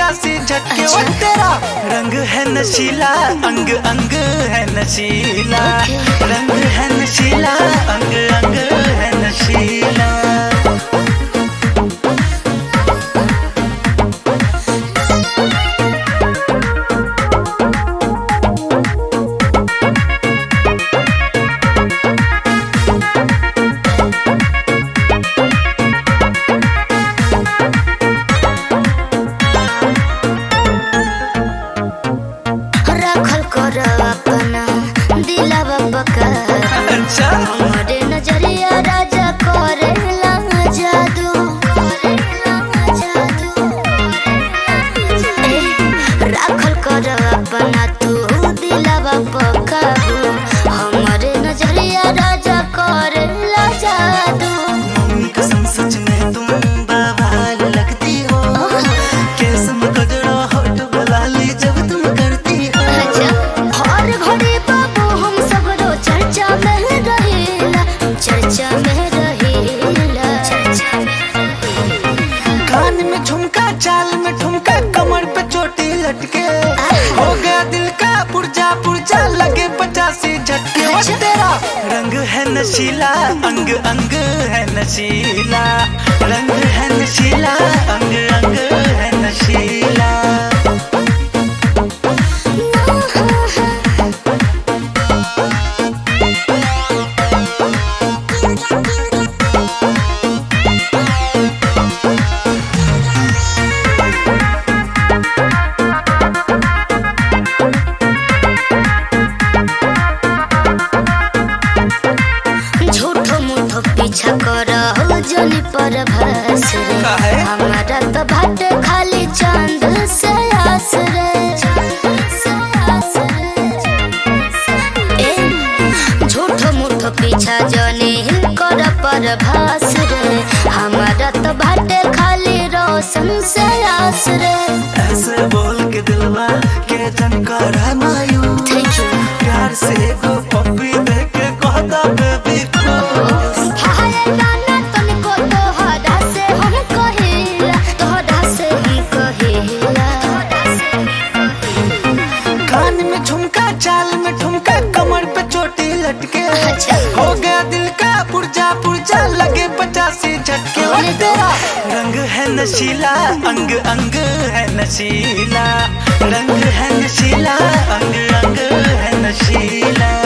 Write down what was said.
85 झटके। वो तेरा रंग है नशीला, अंग अंग है नशीला, रंग है नशीला, अंग अंग है नशीला। अच्छा हमारे नजरिया राजा करेला जादू, राखल कर अपना तू दिलवा पकाबू। हमारे नजरिया राजा करेला जादू। मम्मी कसम सच में तुम बवाल लगती हो, कैसे गजरा होठ बलाली जब तुम करती हो। हर घड़ी बाबू हम सगरो चर्चा में रहेला, चर्चा में रहेला, चर्चा में। कान में झुमका, चाल में ठुमका, कमर पे चोटी लटके, हो गया दिल का पुर्जा पुर्जा, लगे 85 झटके। वो तेरा रंग है नशीला, अंग अंग है नशीला, रंग है नशीला, अंग अंग है नशीला। पीछा कर जनी पर भस रे, हमारा तो भाटे खाली चांद से आस रे। झूठो मूठो पीछा जनी कर पर भास रे, हमारा तो भाटे खाली रोशन से आस रे। ऐसे बोल के दिलवा के जन कर मायूस, प्यार से को पप्पी दे के कहता बेबी को। कान में झुमका, चाल में ठुमका, कमर पे चोटी लटके, हो गया दिल का पुर्जा पुर्जा, लगे 85 झटके। वो तेरा रंग है नशीला, अंग अंग है नशीला, रंग है नशीला, अंग अंग है नशीला।